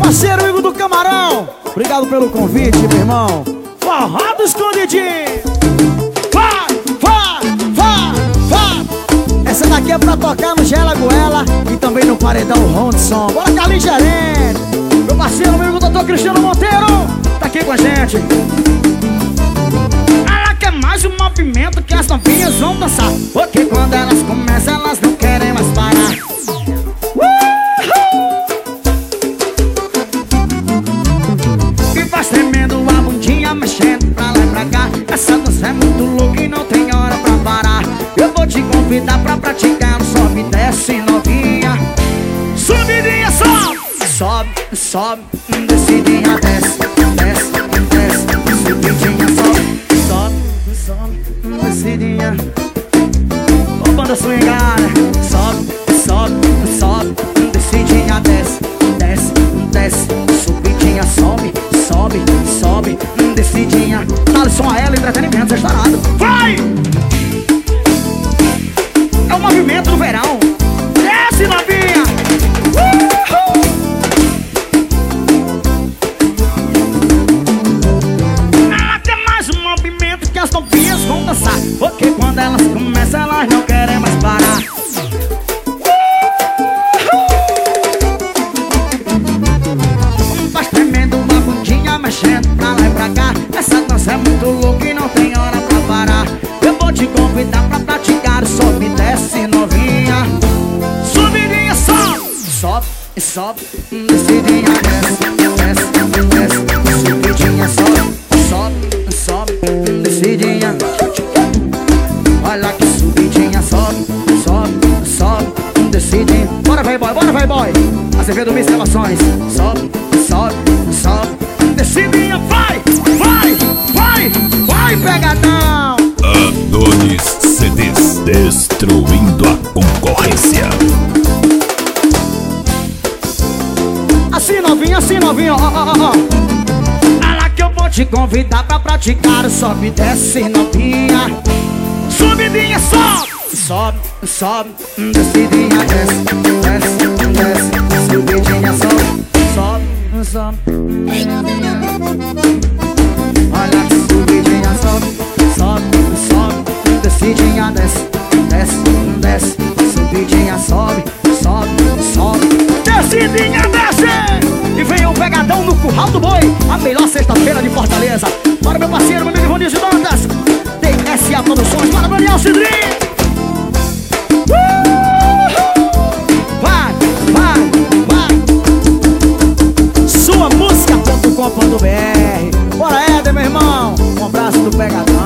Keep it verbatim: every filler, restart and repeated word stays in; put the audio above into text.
parceiro Igor do Camarão, obrigado pelo convite, meu irmão. Forró do Escondidinho. Vai, vai, vai, vai. Essa daqui é pra tocar no Gela Goela e também no Paredão Rondson. Bora, Carlinhos Gerente. Meu parceiro, meu amigo doutor Cristiano Monteiro, tá aqui com a gente. Ela quer mais um movimento que as novinhas vão dançar, porque quando elas começam, elas não querem mais parar. E vai tremendo a bundinha, mexendo pra lá e pra cá. Essa dança é muito louca e não tem hora pra parar. Eu vou te convidar pra praticar um sobe e desce novinha. Subidinha, sobe, sobe, sobe, descidinha, desce, desce, desce, subidinha, sobe, sobe, sobe, descidinha. Ô banda swingada, sobe, sobe, sobe, descidinha, desce, desce, desce, subidinha, sobe, sobe, sobe, descidinha. Alisson a ela, entretenimento, restaurado. Vai! É o movimento do verão. Desce, novinha! Uhul! Ela tem mais um movimento que as novinhas vão dançar, porque quando elas começam, elas não querem mais parar. Faz tremendo uma bundinha, mexendo pra lá e pra cá. Essa dança é muito louca e não tem hora pra parar. Eu vou te convidar pra praticar o sobe e desce novinha. Subidinha, sobe, sobe e sobe, descidinha, desce, desce, desce, subidinha, sobe, sobe, sobe, descidinha. Olha que subidinha, sobe, sobe, sobe, descidinha. Bora, vai boy, bora, vai boy. Azevedo Miss Relações. Sobe, sobe, sobe, descidinha, vai, vai, vai, vai, pegadão. Adonis C Ds, destruindo a concorrência. Assim novinha, assim novinha, ó, ó, ó, ó. Olha que eu vou te convidar pra praticar o sobe e desce novinha. Subidinha, sobe, sobe, sobe, descidinha, desce, desce, desce, subidinha, sobe, sobe, sobe. Olha que subidinha, sobe, sobe, sobe, descidinha, desce, desce, desce, subidinha, sobe, sobe, sobe, descidinha, desce. E vem o pegadão no Curral do Boi, a melhor sexta-feira de Fortaleza. Para meu parceiro, meu amigo Ronildo de Dantas, T S A Produções, para Daniel Cidrinho. Vai, vai, vai. Sua música ponto com ponto B R. Bora, Éder, meu irmão. Um abraço do pegadão.